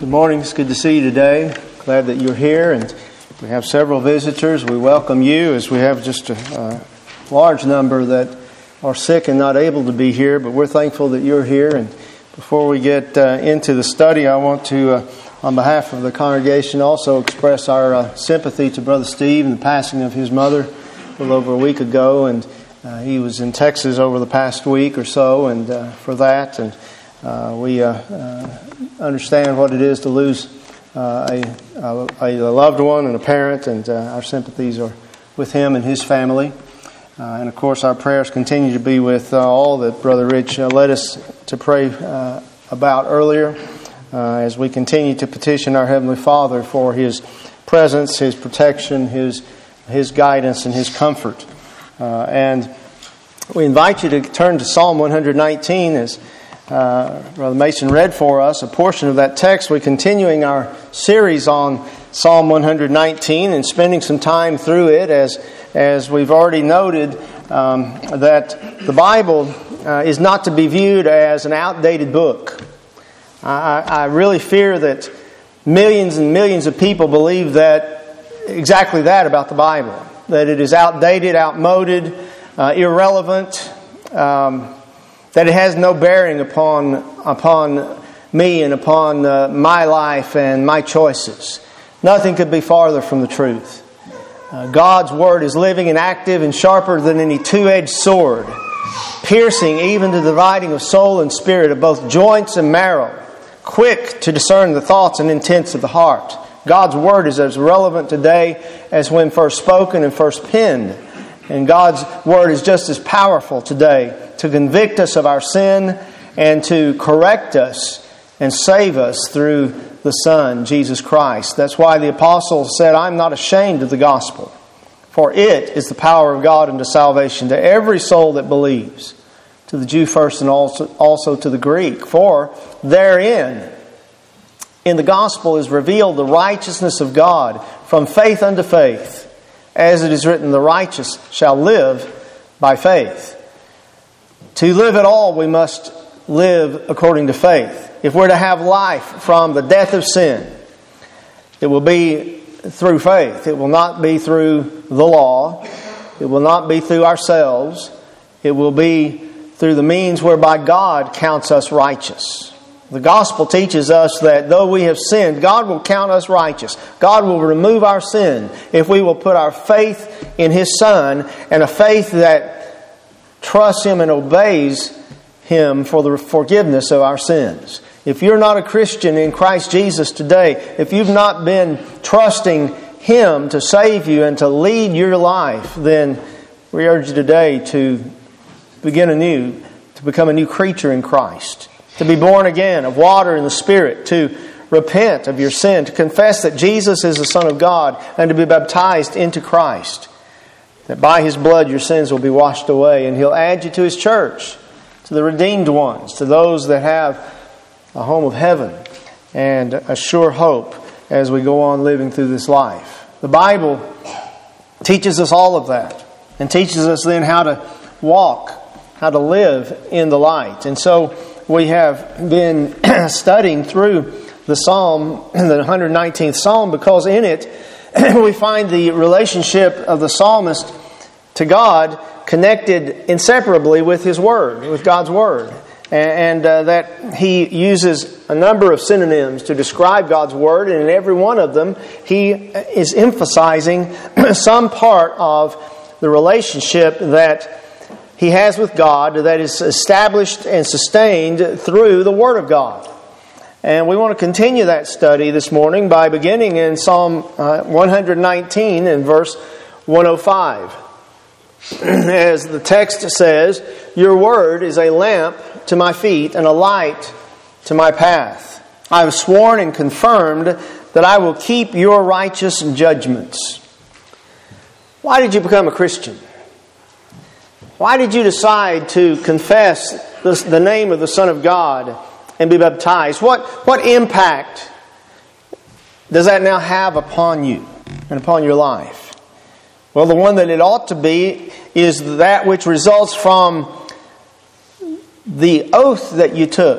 Good morning. It's good to see you today. Glad that you're here, and we have several visitors. We welcome you, as we have just a large number that are sick and not able to be here, but we're thankful that you're here. And before we get into the study, I want to, on behalf of the congregation, also express our sympathy to Brother Steve and the passing of his mother a little over a week ago. And he was in Texas over the past week or so, and for that, and we understand what it is to lose a loved one and a parent, and our sympathies are with him and his family. And of course, our prayers continue to be with all that Brother Rich led us to pray about earlier, as we continue to petition our Heavenly Father for His presence, His protection, His guidance, and His comfort. And we invite you to turn to Psalm 119 as Brother Mason read for us a portion of that text. We're continuing our series on Psalm 119 and spending some time through it, as we've already noted, that the Bible is not to be viewed as an outdated book. I really fear that millions and millions of people believe that exactly that about the Bible, that it is outdated, outmoded, irrelevant, that it has no bearing upon me and upon my life and my choices. Nothing could be farther from the truth. God's Word is living and active and sharper than any two-edged sword, piercing even to the dividing of soul and spirit, of both joints and marrow, quick to discern the thoughts and intents of the heart. God's Word is as relevant today as when first spoken and first penned. And God's Word is just as powerful today to convict us of our sin and to correct us and save us through the Son, Jesus Christ. That's why the Apostle said, "I'm not ashamed of the gospel, for it is the power of God unto salvation to every soul that believes, to the Jew first and also to the Greek. For therein, in the gospel, is revealed the righteousness of God from faith unto faith. As it is written, the righteous shall live by faith." To live at all, we must live according to faith. If we're to have life from the death of sin, it will be through faith. It will not be through the law. It will not be through ourselves. It will be through the means whereby God counts us righteous. The gospel teaches us that though we have sinned, God will count us righteous. God will remove our sin if we will put our faith in His Son, and a faith that trusts Him and obeys Him for the forgiveness of our sins. If you're not a Christian in Christ Jesus today, if you've not been trusting Him to save you and to lead your life, then we urge you today to begin anew, to become a new creature in Christ, to be born again of water and the Spirit, to repent of your sin, to confess that Jesus is the Son of God, and to be baptized into Christ. That by His blood your sins will be washed away, and He'll add you to His church, to the redeemed ones, to those that have a home of heaven and a sure hope as we go on living through this life. The Bible teaches us all of that, and teaches us then how to walk, how to live in the light. And so we have been studying through the Psalm, the 119th Psalm, because in it we find the relationship of the psalmist to God connected inseparably with his Word, with God's Word. And that he uses a number of synonyms to describe God's Word, and in every one of them he is emphasizing some part of the relationship that he has with God that is established and sustained through the Word of God. And we want to continue that study this morning by beginning in Psalm 119 and verse 105. As the text says, "Your word is a lamp to my feet and a light to my path. I have sworn and confirmed that I will keep your righteous judgments." Why did you become a Christian? Why did you decide to confess the name of the Son of God and be baptized? What impact does that now have upon you and upon your life? Well, the one that it ought to be is that which results from the oath that you took,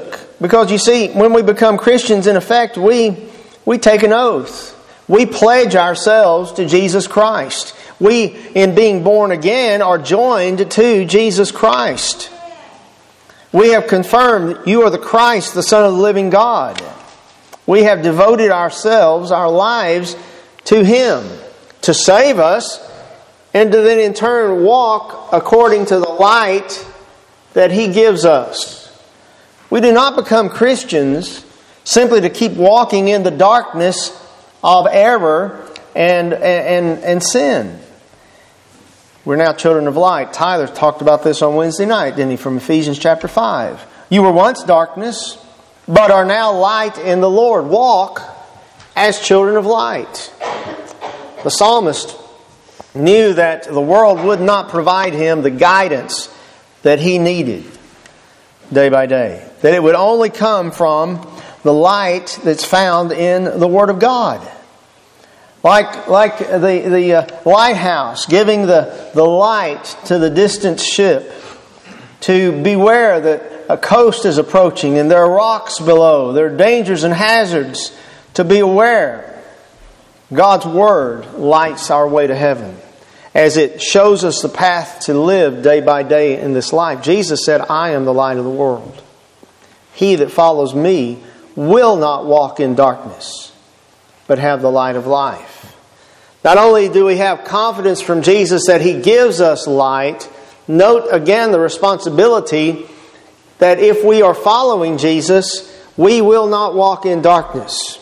Because you see, when we become Christians, in effect, we take an oath. We pledge ourselves to Jesus Christ. We, in being born again, are joined to Jesus Christ. We have confirmed you are the Christ, the Son of the living God. We have devoted ourselves, our lives, to Him to save us and to then in turn walk according to the light that He gives us. We do not become Christians simply to keep walking in the darkness of error and sin. We're now children of light. Tyler talked about this on Wednesday night, didn't he, from Ephesians chapter 5. You were once darkness, but are now light in the Lord. Walk as children of light. The psalmist knew that the world would not provide him the guidance that he needed day by day. That it would only come from the light that's found in the Word of God. Like the lighthouse giving the light to the distant ship to beware that a coast is approaching and there are rocks below, there are dangers and hazards to be aware. God's Word lights our way to heaven as it shows us the path to live day by day in this life. Jesus said, I am the light of the world. He that follows me will not walk in darkness, but have the light of life. Not only do we have confidence from Jesus that He gives us light, note again the responsibility that if we are following Jesus, we will not walk in darkness.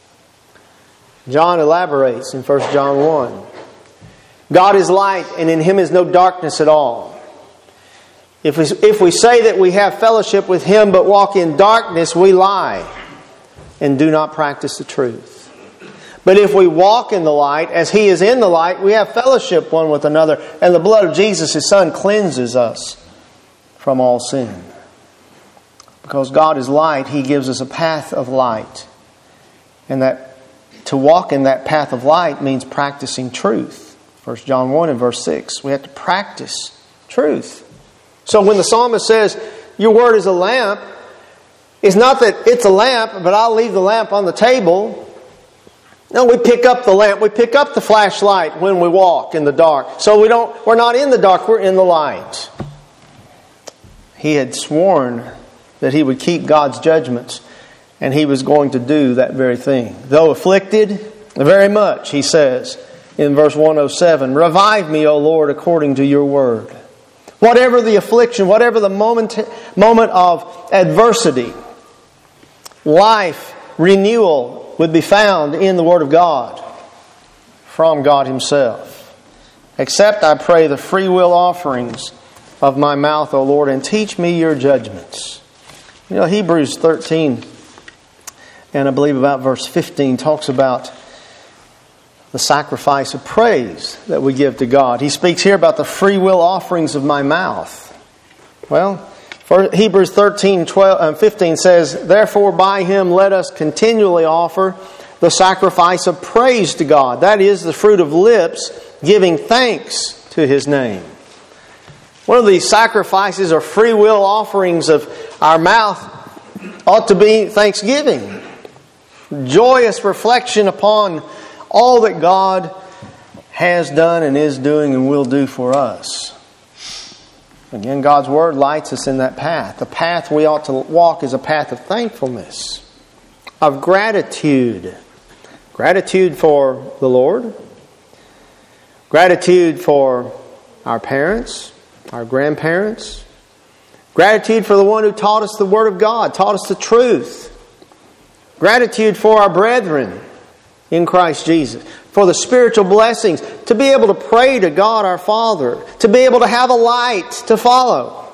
John elaborates in 1 John 1. God is light, and in Him is no darkness at all. If we say that we have fellowship with Him but walk in darkness, we lie and do not practice the truth. But if we walk in the light, as He is in the light, we have fellowship one with another, and the blood of Jesus, His Son, cleanses us from all sin. Because God is light, He gives us a path of light. And that to walk in that path of light means practicing truth. 1 John 1 and verse 6. We have to practice truth. So when the psalmist says, your word is a lamp, it's not that it's a lamp, but I'll leave the lamp on the table. No, we pick up the lamp. We pick up the flashlight when we walk in the dark. So we're not in the dark, we're in the light. He had sworn that He would keep God's judgments, and He was going to do that very thing. Though afflicted, very much, He says in verse 107, revive me, O Lord, according to your word. Whatever the affliction, whatever the moment of adversity, life, renewal would be found in the Word of God, from God Himself. Accept, I pray, the free will offerings of my mouth, O Lord, and teach me your judgments. You know, Hebrews 13, and I believe about verse 15, talks about the sacrifice of praise that we give to God. He speaks here about the free will offerings of my mouth. Well, Hebrews 13:15 says, therefore by Him let us continually offer the sacrifice of praise to God. That is the fruit of lips giving thanks to His name. One of these sacrifices or free will offerings of our mouth ought to be thanksgiving. Joyous reflection upon all that God has done and is doing and will do for us. Again, God's Word lights us in that path. The path we ought to walk is a path of thankfulness, of gratitude. Gratitude for the Lord. Gratitude for our parents, our grandparents. Gratitude for the one who taught us the Word of God, taught us the truth. Gratitude for our brethren in Christ Jesus. For the spiritual blessings. To be able to pray to God our Father. To be able to have a light to follow.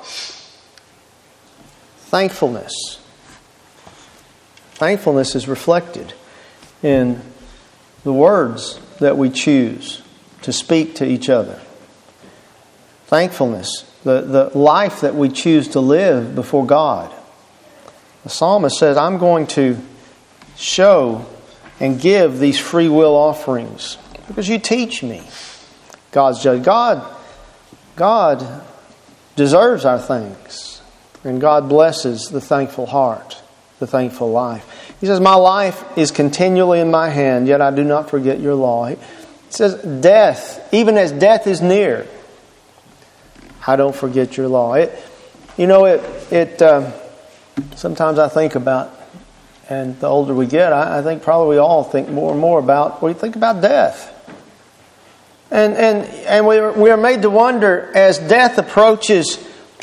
Thankfulness. Thankfulness is reflected in the words that we choose to speak to each other. Thankfulness. The life that we choose to live before God. The psalmist says, I'm going to show and give these free will offerings because you teach me. God's judge. God deserves our thanks, and God blesses the thankful heart. the thankful life. He says, my life is continually in my hand, yet I do not forget your law. He says, death, even as death is near, I don't forget your law. Sometimes I think about, and the older we get, I think probably we all think more and more about, we think about death. And we are made to wonder, as death approaches,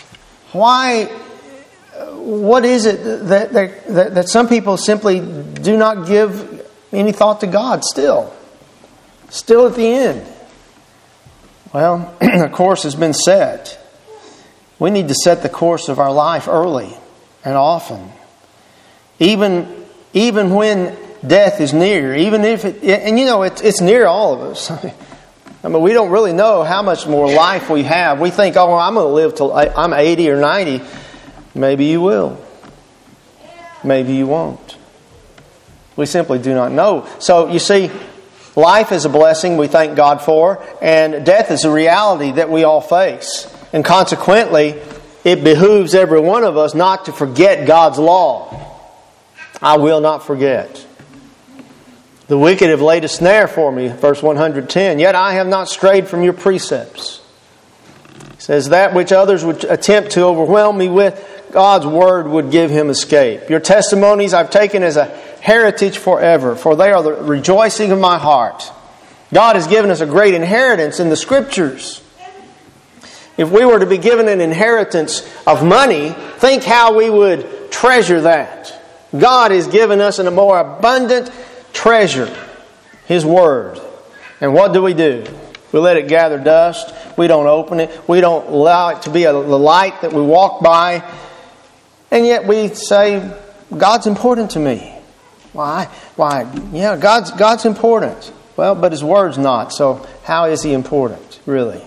what is it that some people simply do not give any thought to God still at the end? Well, a course has been set. We need to set the course of our life early and often. Even when death is near, even if it's near all of us. I mean, we don't really know how much more life we have. We think, I'm going to live till I'm 80 or 90. Maybe you will. Maybe you won't. We simply do not know. So, you see, life is a blessing we thank God for, and death is a reality that we all face. And consequently, it behooves every one of us not to forget God's law. I will not forget. The wicked have laid a snare for me, verse 110. Yet I have not strayed from your precepts. It says, that which others would attempt to overwhelm me with, God's word would give him escape. Your testimonies I've taken as a heritage forever, for they are the rejoicing of my heart. God has given us a great inheritance in the Scriptures. If we were to be given an inheritance of money, think how we would treasure that. God has given us a more abundant treasure, His Word. And what do? We let it gather dust. We don't open it. We don't allow it to be the light that we walk by. And yet we say, God's important to me. Why? Yeah, God's important. Well, but His Word's not. So how is He important, really?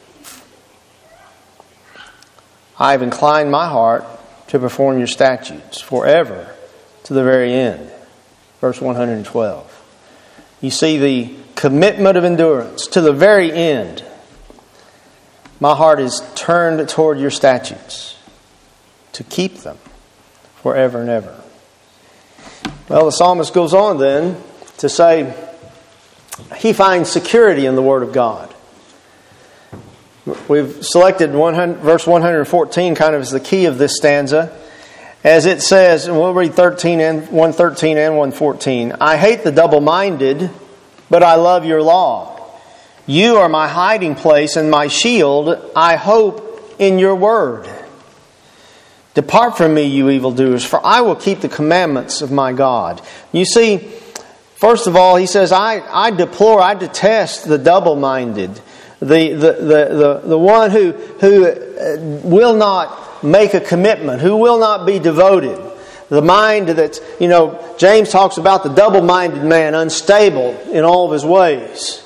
I have inclined my heart to perform your statutes forever to the very end. Verse 112. You see the commitment of endurance to the very end. My heart is turned toward your statutes to keep them forever and ever. Well, the psalmist goes on then to say he finds security in the Word of God. We've selected verse 114 kind of as the key of this stanza. As it says, and we'll read 113 and 114. I hate the double-minded, but I love your law. You are my hiding place and my shield. I hope in your word. Depart from me, you evildoers, for I will keep the commandments of my God. You see, first of all, he says, I detest the double-minded. The one who will not make a commitment, who will not be devoted. The mind that's, James talks about the double-minded man, unstable in all of his ways.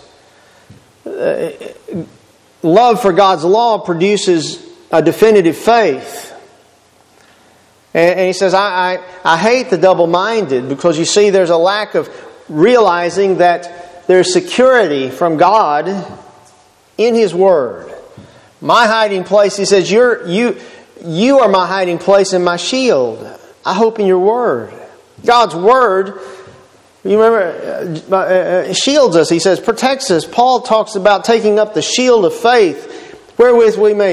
Love for God's law produces a definitive faith. And he says, I hate the double-minded, because you see there's a lack of realizing that there's security from God in His Word. My hiding place, he says, you are my hiding place and my shield. I hope in your Word. God's Word, you remember, shields us. He says, protects us. Paul talks about taking up the shield of faith, wherewith we may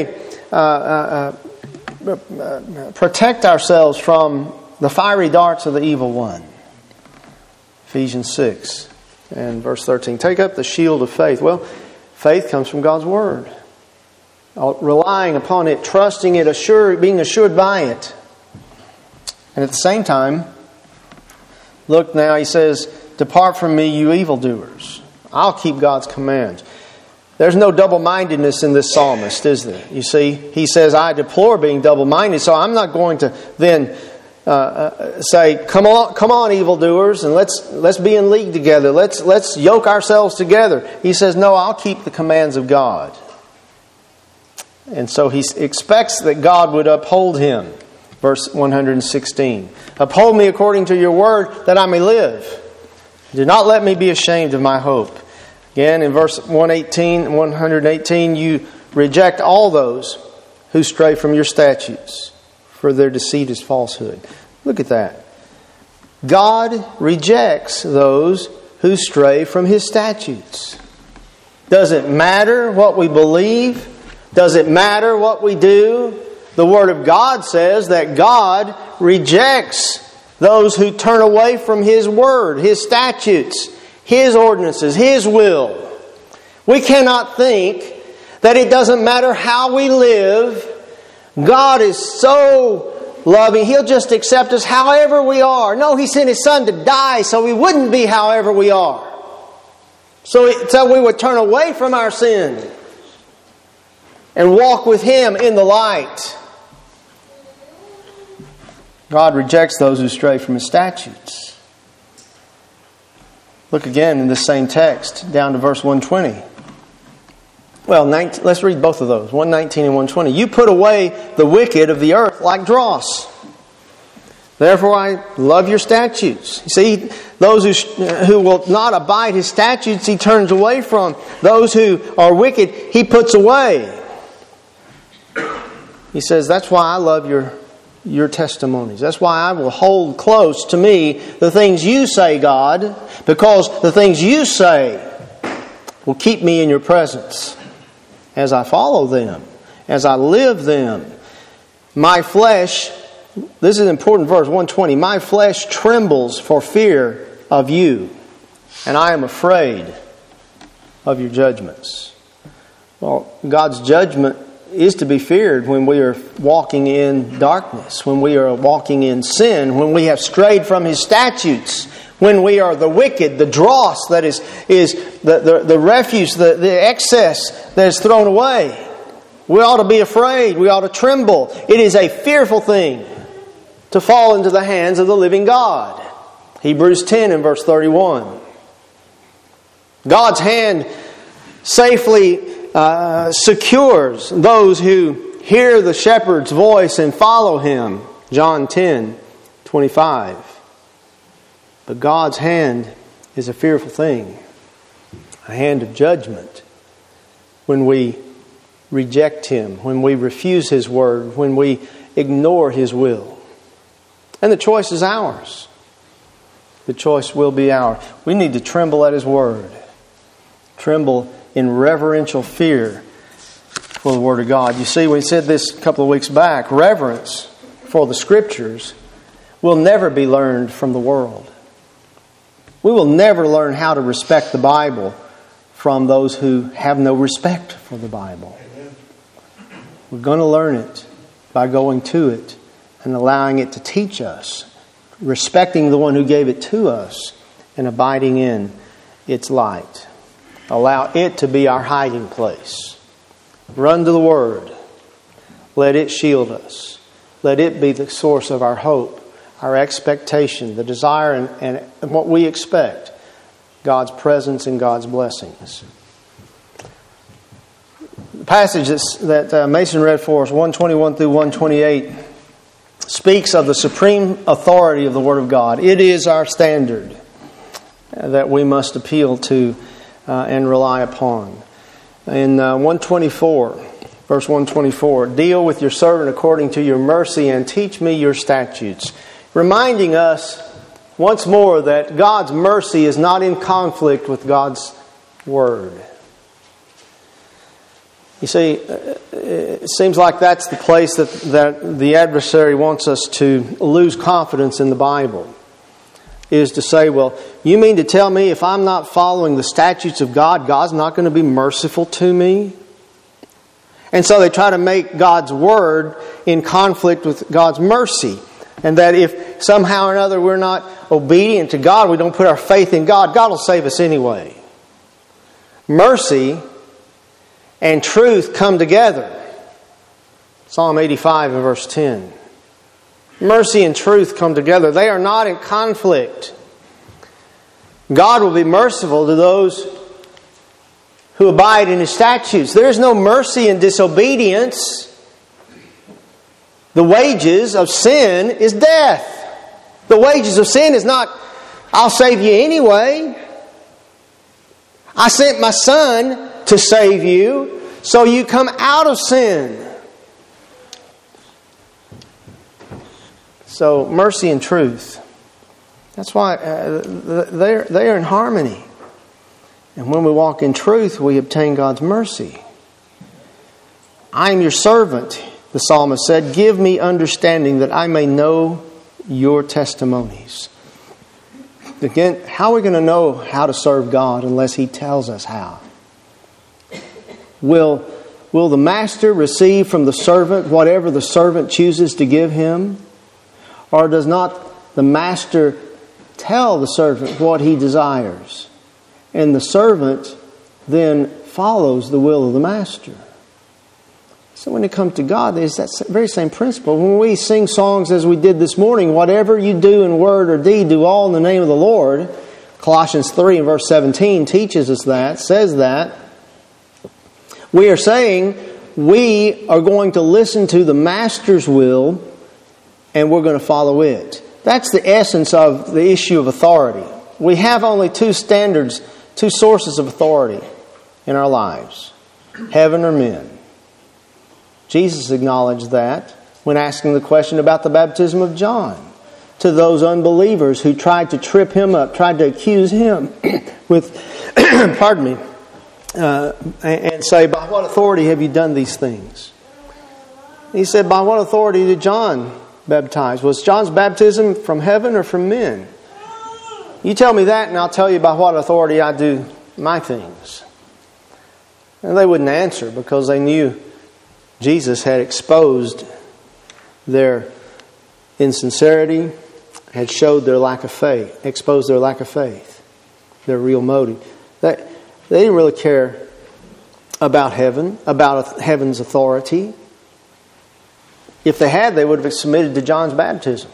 protect ourselves from the fiery darts of the evil one. Ephesians 6 and verse 13. Take up the shield of faith. Well, faith comes from God's Word. Relying upon it, trusting it, being assured by it. And at the same time, look now, he says, depart from me, you evildoers. I'll keep God's commands. There's no double-mindedness in this psalmist, is there? You see, he says, I deplore being double-minded, so I'm not going to then say, come on, evildoers, and let's be in league together. Let's yoke ourselves together. He says, no, I'll keep the commands of God. And so he expects that God would uphold him. Verse 116. Uphold me according to your word, that I may live. Do not let me be ashamed of my hope. Again, in verse 118, you reject all those who stray from your statutes, for their deceit is falsehood. Look at that. God rejects those who stray from His statutes. Does it matter what we believe? Does it matter what we do? The Word of God says that God rejects those who turn away from His Word, His statutes, His ordinances, His will. We cannot think that it doesn't matter how we live. God is so loving, He'll just accept us however we are. No, He sent His Son to die so we wouldn't be however we are. So we would turn away from our sin and walk with Him in the light. God rejects those who stray from His statutes. Look again in this same text, down to verse 120. Well, let's read both of those, 119 and 120. You put away the wicked of the earth like dross. Therefore I love your statutes. You see, those who will not abide His statutes, He turns away from. Those who are wicked, He puts away. He says, that's why I love your testimonies. That's why I will hold close to me the things you say, God, because the things you say will keep me in your presence as I follow them, as I live them. My flesh, this is an important verse, 120, my flesh trembles for fear of you, and I am afraid of your judgments. Well, God's judgment is to be feared when we are walking in darkness, when we are walking in sin, when we have strayed from His statutes, when we are the wicked, the dross that is the refuse, the excess that is thrown away. We ought to be afraid. We ought to tremble. It is a fearful thing to fall into the hands of the living God. Hebrews 10 and verse 31. God's hand safely secures those who hear the shepherd's voice and follow Him. John 10:25. But God's hand is a fearful thing, a hand of judgment when we reject Him, when we refuse His word, when we ignore His will. And the choice is ours. The choice will be ours. We need to tremble at His word. Tremble in reverential fear for the Word of God. You see, we said this a couple of weeks back, reverence for the Scriptures will never be learned from the world. We will never learn how to respect the Bible from those who have no respect for the Bible. We're going to learn it by going to it and allowing it to teach us, respecting the one who gave it to us, and abiding in its light. Allow it to be our hiding place. Run to the Word. Let it shield us. Let it be the source of our hope, our expectation, the desire, and what we expect. God's presence and God's blessings. The passage that Mason read for us, 121 through 128, speaks of the supreme authority of the Word of God. It is our standard that we must appeal to and rely upon. In 124, verse 124, deal with your servant according to your mercy and teach me your statutes. Reminding us once more that God's mercy is not in conflict with God's Word. You see, it seems like that's the place that the adversary wants us to lose confidence in the Bible. Is to say, well, you mean to tell me if I'm not following the statutes of God, God's not going to be merciful to me? And so they try to make God's Word in conflict with God's mercy. And that if somehow or another we're not obedient to God, we don't put our faith in God, God will save us anyway. Mercy and truth come together. Psalm 85 and verse 10. Mercy and truth come together. They are not in conflict. God will be merciful to those who abide in His statutes. There is no mercy in disobedience. The wages of sin is death. The wages of sin is not, I'll save you anyway. I sent my Son to save you, so you come out of sin. So, mercy and truth That's why they are in harmony. And when we walk in truth, we obtain God's mercy. I am your servant, the psalmist said. Give me understanding that I may know your testimonies. Again, how are we going to know how to serve God unless He tells us how? Will the master receive from the servant whatever the servant chooses to give him? Or does not the master tell the servant what he desires? And the servant then follows the will of the master. So when it comes to God, there's that very same principle. When we sing songs as we did this morning, whatever you do in word or deed, do all in the name of the Lord. Colossians 3 and verse 17 teaches us that, says that. We are saying we are going to listen to the Master's will and we're going to follow it. That's the essence of the issue of authority. We have only two standards, two sources of authority in our lives. Heaven or men. Jesus acknowledged that when asking the question about the baptism of John to those unbelievers who tried to trip him up, tried to accuse him with, and say, by what authority have you done these things? He said, by what authority did John baptize? Was John's baptism from heaven or from men? You tell me that and I'll tell you by what authority I do my things. And they wouldn't answer because they knew Jesus had exposed their insincerity, had showed their lack of faith, exposed their lack of faith, their real motive. They didn't really care about heaven, about heaven's authority. If they had, they would have submitted to John's baptism.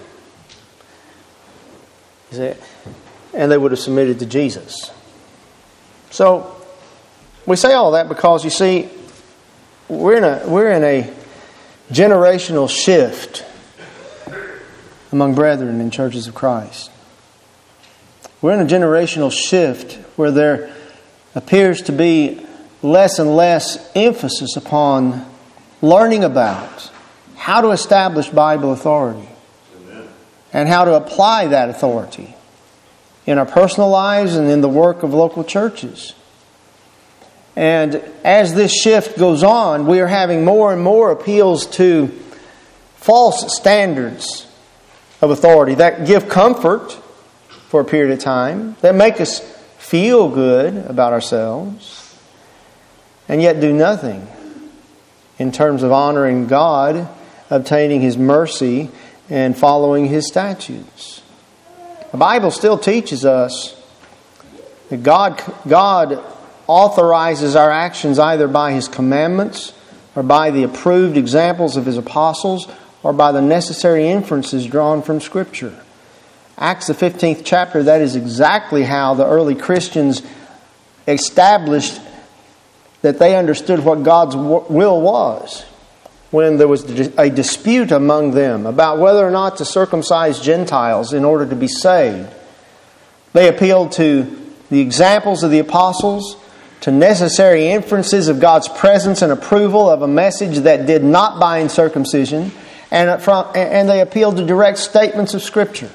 And they would have submitted to Jesus. So, we say all that because, you see, we're in a generational shift among brethren in churches of Christ. We're in a generational shift where there appears to be less and less emphasis upon learning about how to establish Bible authority. Amen. And how to apply that authority in our personal lives and in the work of local churches. And as this shift goes on, we are having more and more appeals to false standards of authority that give comfort for a period of time, that make us feel good about ourselves, and yet do nothing in terms of honoring God, obtaining His mercy, and following His statutes. The Bible still teaches us that God authorizes our actions either by His commandments or by the approved examples of His apostles or by the necessary inferences drawn from Scripture. Acts the 15th chapter, that is exactly how the early Christians established that they understood what God's will was. When there was a dispute among them about whether or not to circumcise Gentiles in order to be saved, they appealed to the examples of the apostles, to necessary inferences of God's presence and approval of a message that did not bind circumcision, and they appealed to direct statements of Scripture.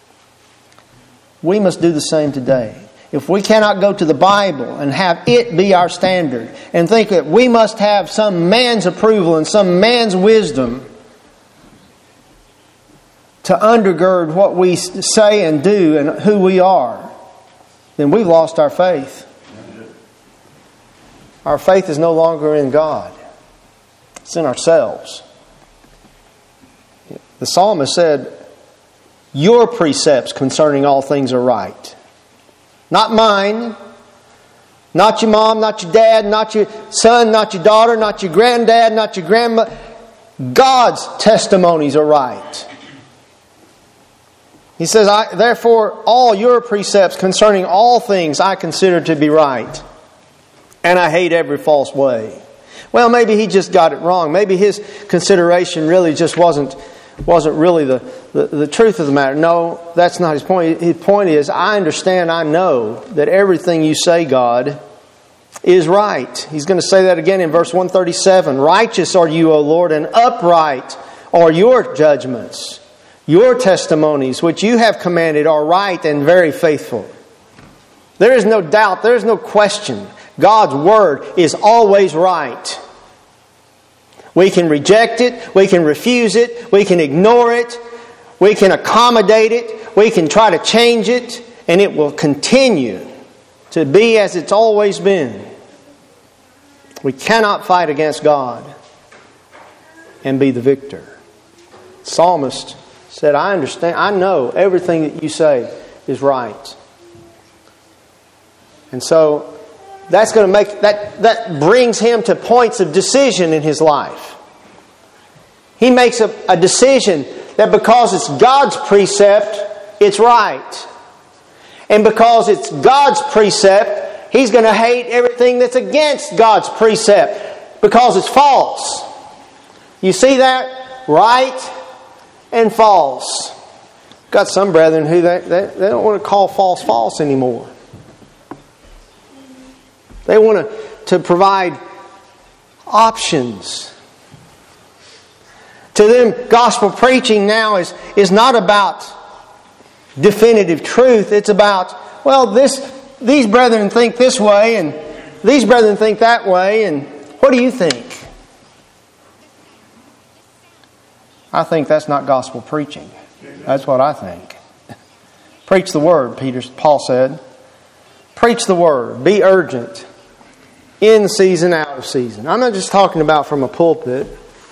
We must do the same today. If we cannot go to the Bible and have it be our standard and think that we must have some man's approval and some man's wisdom to undergird what we say and do and who we are, then we've lost our faith. Our faith is no longer in God. It's in ourselves. The psalmist said, your precepts concerning all things are right. Not mine, not your mom, not your dad, not your son, not your daughter, not your granddad, not your grandma. God's testimonies are right. He says, therefore, all your precepts concerning all things I consider to be right. And I hate every false way. Well, maybe he just got it wrong. Maybe his consideration really just wasn't really the truth of the matter. No, that's not his point. His point is, I understand, I know that everything you say, God, is right. He's going to say that again in verse 137. Righteous are you, O Lord, and upright are your judgments. Your testimonies, which you have commanded, are right and very faithful. There is no doubt, there is no question. God's Word is always right. We can reject it, we can refuse it, we can ignore it, we can accommodate it, we can try to change it, and it will continue to be as it's always been. We cannot fight against God and be the victor. The psalmist said, I understand, I know everything that you say is right. And so that's going to make that brings him to points of decision in his life. He makes a decision that because it's God's precept, it's right. And because it's God's precept, he's going to hate everything that's against God's precept because it's false. You see that? Right and false. Got some brethren who they don't want to call false false anymore. They want to provide options. To them, gospel preaching now is not about definitive truth. It's about, well, these brethren think this way and these brethren think that way, and what do you think? I think that's not gospel preaching. That's what I think. Preach the Word, Paul said. Preach the Word. Be urgent. In season, out of season. I'm not just talking about from a pulpit.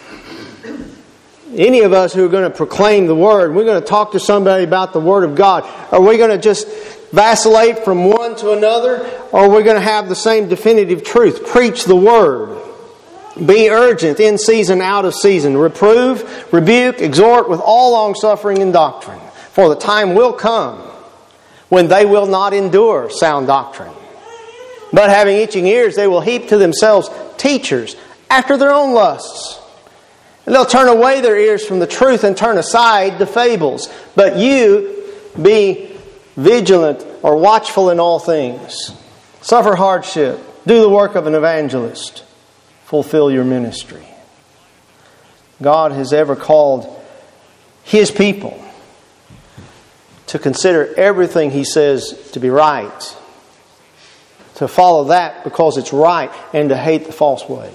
Any of us who are going to proclaim the Word, we're going to talk to somebody about the Word of God. Are we going to just vacillate from one to another? Or are we going to have the same definitive truth? Preach the Word. Be urgent, in season, out of season. Reprove, rebuke, exhort with all longsuffering and doctrine. For the time will come when they will not endure sound doctrine. But having itching ears, they will heap to themselves teachers after their own lusts. And they'll turn away their ears from the truth and turn aside to fables. But you be vigilant or watchful in all things. Suffer hardship. Do the work of an evangelist. Fulfill your ministry. God has ever called His people to consider everything He says to be right. To follow that because it's right, and to hate the false way.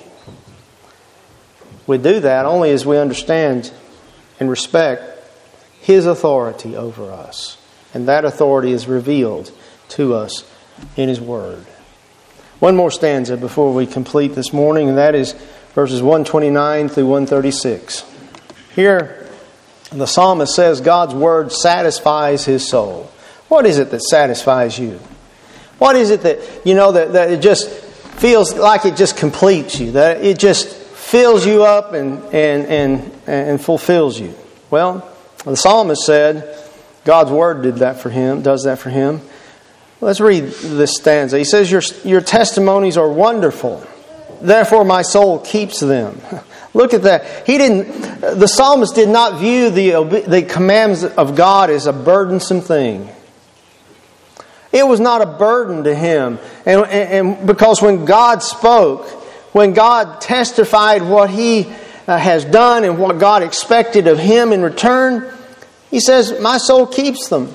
We do that only as we understand and respect His authority over us. And that authority is revealed to us in His Word. One more stanza before we complete this morning, and that is verses 129 through 136. Here, the psalmist says God's Word satisfies his soul. What is it that satisfies you? What is it that, that it just feels like it just completes you, that it just fills you up and fulfills you? Well, the psalmist said God's Word does that for him. Let's read this stanza. He says, Your testimonies are wonderful, therefore my soul keeps them. Look at that. The psalmist did not view the commands of God as a burdensome thing. It was not a burden to him. And because when God spoke, when God testified what He has done and what God expected of him in return, he says, my soul keeps them.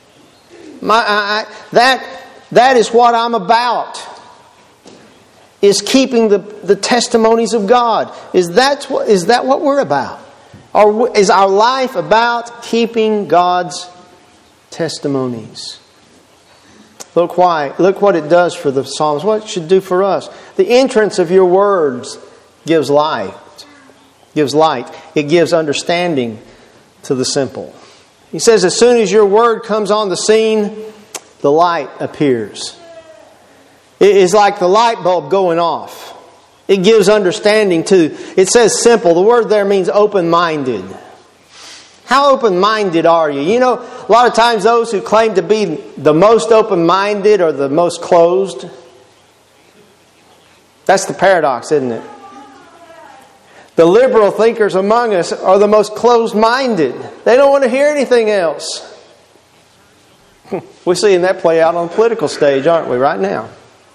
That is what I'm about. Is keeping the testimonies of God. Is that what we're about? Or is our life about keeping God's testimonies? Look what it does for the psalmist. What it should do for us. The entrance of your words gives light. It gives understanding to the simple. He says, as soon as your word comes on the scene, the light appears. It is like the light bulb going off. It gives understanding to. It says simple. The word there means open-minded. How open-minded are you? A lot of times those who claim to be the most open-minded are the most closed. That's the paradox, isn't it? The liberal thinkers among us are the most closed-minded. They don't want to hear anything else. We're seeing that play out on the political stage, aren't we, right now?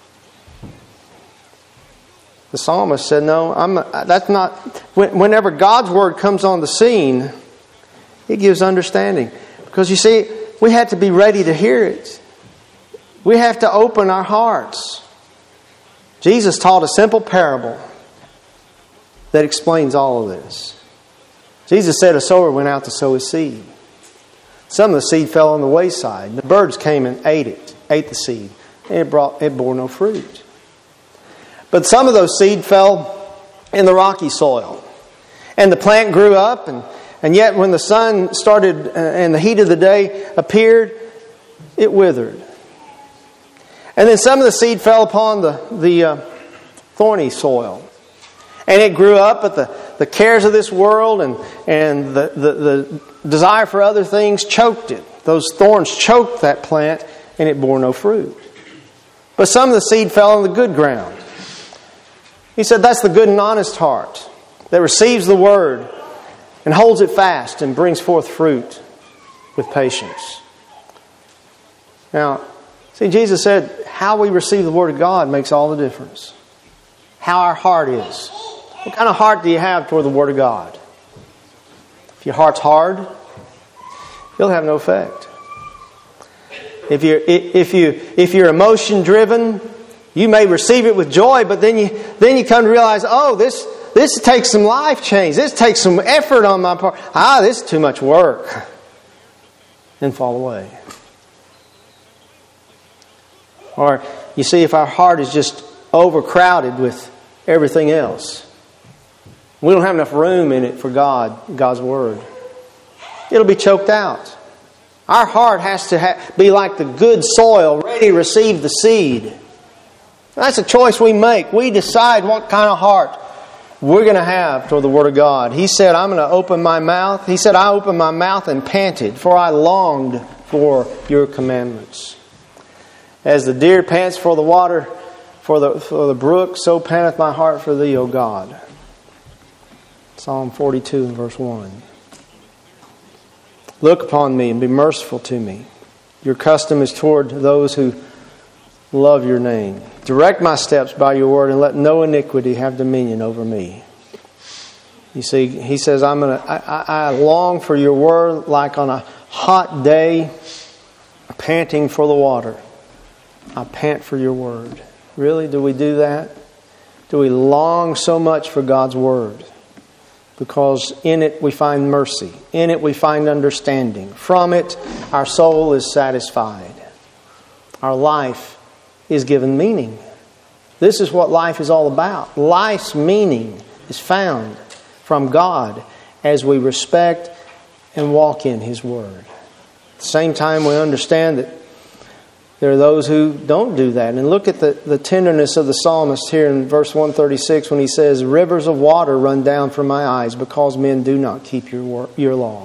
The psalmist said, no, that's not. Whenever God's Word comes on the scene, It gives understanding. Because you see, we have to be ready to hear it. We have to open our hearts. Jesus taught a simple parable that explains all of this. Jesus said a sower went out to sow his seed. Some of the seed fell on the wayside. The birds came and ate the seed. And it bore no fruit. But some of those seed fell in the rocky soil. And the plant grew up, and yet when the sun started and the heat of the day appeared, it withered. And then some of the seed fell upon the thorny soil. And it grew up, but the cares of this world and the desire for other things choked it. Those thorns choked that plant, and it bore no fruit. But some of the seed fell on the good ground. He said that's the good and honest heart that receives the Word and holds it fast and brings forth fruit with patience. Now, see, Jesus said how we receive the Word of God makes all the difference. How our heart is. What kind of heart do you have toward the Word of God? If your heart's hard, it'll have no effect. If you're emotion driven, you may receive it with joy, but then you come to realize, oh, this takes some life change. This takes some effort on my part. This is too much work. Then fall away. Or you see, if our heart is just overcrowded with everything else, we don't have enough room in it for God's Word, it'll be choked out. Our heart has to be like the good soil, ready to receive the seed. That's a choice we make. We decide what kind of heart we're going to have toward the Word of God. He said, I'm going to open my mouth. He said, I opened my mouth and panted, for I longed for your commandments. As the deer pants for the water, for the brook, so panteth my heart for thee, O God. Psalm 42 and verse 1. Look upon me and be merciful to me. Your custom is toward those who love your name. Direct my steps by your word and let no iniquity have dominion over me. You see, he says, I long for your word like on a hot day, panting for the water. I pant for your word. Really? Do we do that? Do we long so much for God's word? Because in it we find mercy. In it we find understanding. From it our soul is satisfied. Our life is given meaning. This is what life is all about. Life's meaning is found from God as we respect and walk in His Word. At the same time, we understand that there are those who don't do that. And look at the tenderness of the psalmist here in verse 136 when he says, rivers of water run down from my eyes because men do not keep your law.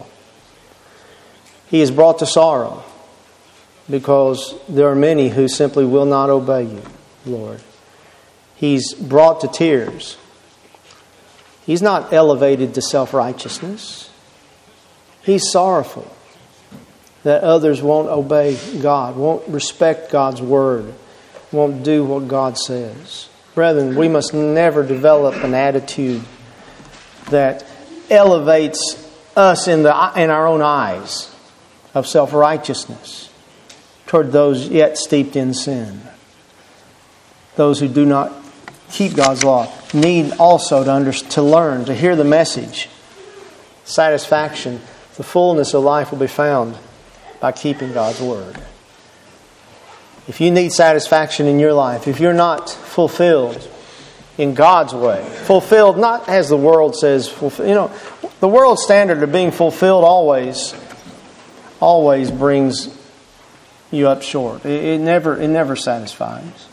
He is brought to sorrow because there are many who simply will not obey you, Lord. He's brought to tears. He's not elevated to self-righteousness. He's sorrowful that others won't obey God, won't respect God's Word, won't do what God says. Brethren, we must never develop an attitude that elevates us in our own eyes of self-righteousness toward those yet steeped in sin. Those who do not keep God's law need also to learn, to hear the message. Satisfaction, the fullness of life will be found by keeping God's Word. If you need satisfaction in your life, if you're not fulfilled in God's way, fulfilled not as the world says, the world's standard of being fulfilled always brings you up short. It never satisfies.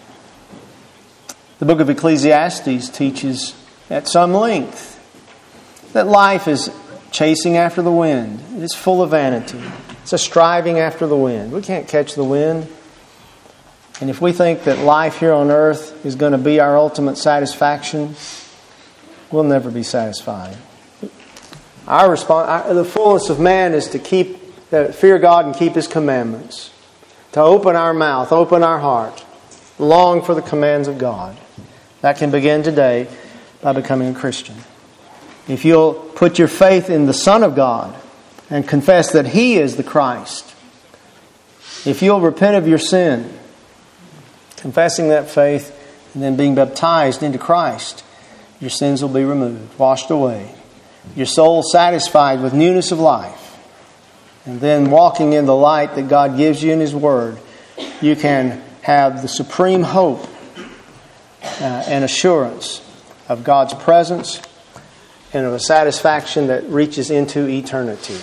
The book of Ecclesiastes teaches at some length that life is chasing after the wind. It's full of vanity. It's a striving after the wind. We can't catch the wind. And if we think that life here on earth is going to be our ultimate satisfaction, we'll never be satisfied. Our response, the fullness of man is to fear God and keep His commandments. To open our mouth, open our heart, long for the commands of God. That can begin today by becoming a Christian. If you'll put your faith in the Son of God and confess that He is the Christ, if you'll repent of your sin, confessing that faith, and then being baptized into Christ, your sins will be removed, washed away. Your soul satisfied with newness of life. And then walking in the light that God gives you in His Word, you can have the supreme hope and assurance of God's presence and of a satisfaction that reaches into eternity.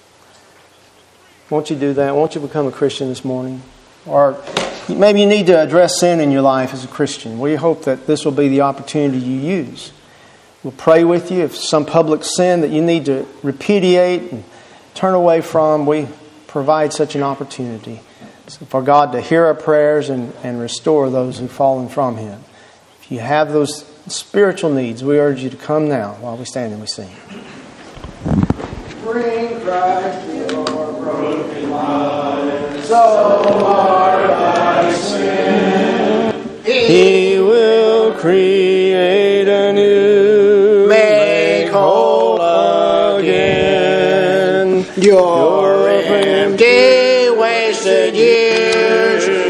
Won't you do that? Won't you become a Christian this morning? Or maybe you need to address sin in your life as a Christian. We hope that this will be the opportunity you use. We'll pray with you. If some public sin that you need to repudiate and turn away from, we provide such an opportunity for God to hear our prayers and restore those who've fallen from Him. If you have those spiritual needs, we urge you to come now while we stand and we sing. Bring Christ your broken life, so hard by sin. He will create anew, make whole again your empty, wasted years.